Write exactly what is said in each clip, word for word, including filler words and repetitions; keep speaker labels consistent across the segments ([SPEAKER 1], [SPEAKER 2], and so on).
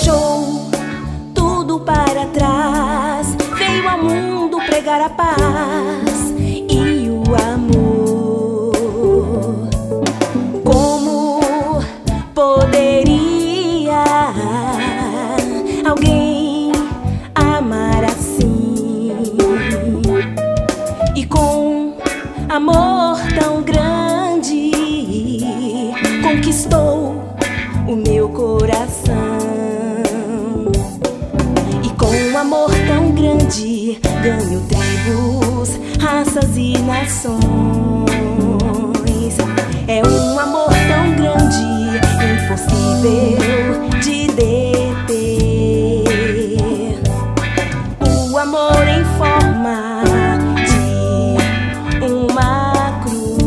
[SPEAKER 1] deixou tudo para trás, veio ao mundo pregar a paz e o amor. Como poderia alguém amar assim? E com amor tão grande conquistou o meu coração. E com um amor tão grande ganho tribos, raças e nações. É um amor tão grande, impossível de deter. O amor em forma de uma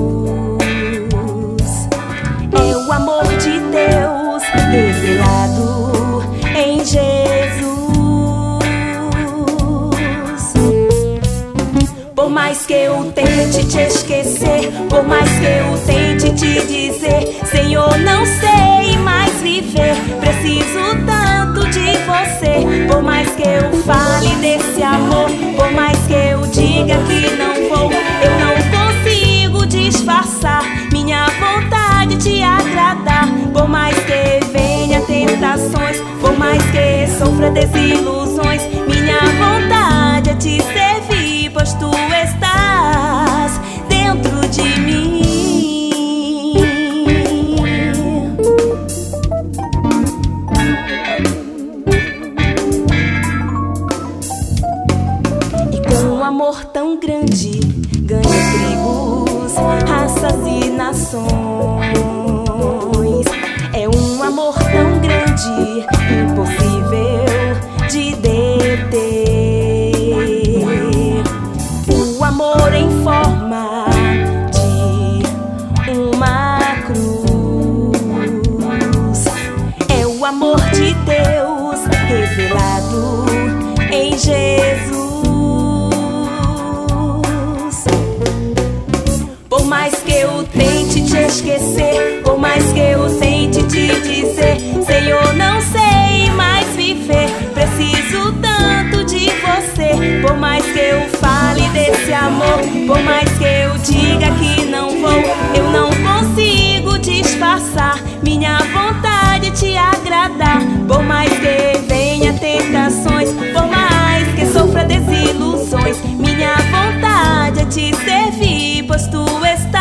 [SPEAKER 1] cruz. É o amor de Deus revelado em Jesus. Por mais que eu tente te esquecer, por mais que eu tente te dizer, Senhor, não sei mais viver, preciso tanto de você. Por mais que eu fale desse amor, por mais que eu diga que não vou, eu não consigo disfarçar minha vontade de te agradar. Por mais que venha tentações, por mais que sofra desilusões, minha vontade é te servir, pois tu estás dentro de mim. E com um amor tão grande ganha tribos, raças e nações. É um amor tão grande, impossível de deter. O amor em forma de uma cruz. É o amor de Deus revelado em Jesus. Por mais que eu tente te esquecer, por mais que eu tente te dizer, Senhor, não sei mais viver, preciso tanto de você. Por mais que eu fale desse amor, por mais que eu diga que não vou, eu não consigo disfarçar minha vontade de te agradar. Por mais que venha tentações, por mais que sofra desilusões, minha vontade é te servir, pois tu estás